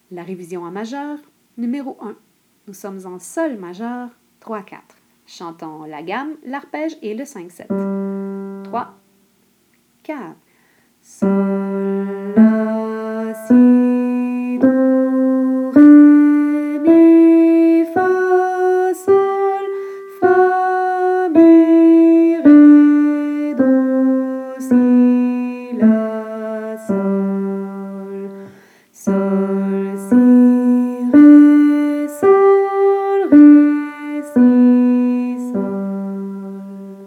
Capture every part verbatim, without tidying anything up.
La révision en majeur, numéro un. Nous sommes en sol majeur, trois quatre. Chantons la gamme, l'arpège et le cinq sept. trois, quatre. Sol, la, si, do, ré, mi, fa, sol, fa, mi, ré, do, si, la, sol, sol, si, ré, sol, ré, si, sol,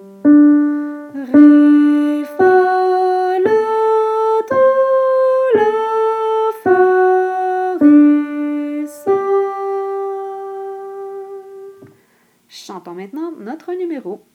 ré, fa, la, do, la, fa, ré, sol. Chantons maintenant notre numéro.